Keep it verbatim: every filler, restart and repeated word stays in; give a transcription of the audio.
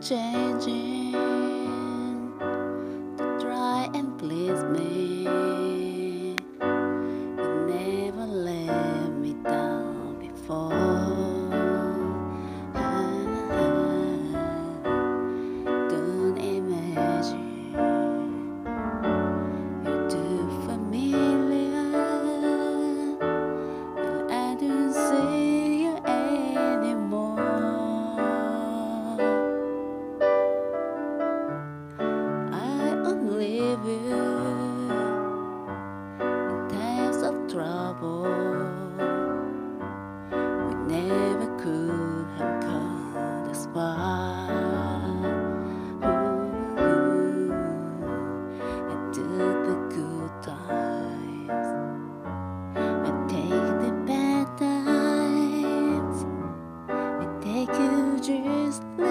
changing to try and please me. You never let me down before. I don't imagine you're too familiar, and I don't see you anymore. I only live you in times of trouble. We never could have come this far. Ooh, I took the good times, I take the bad times, I take you just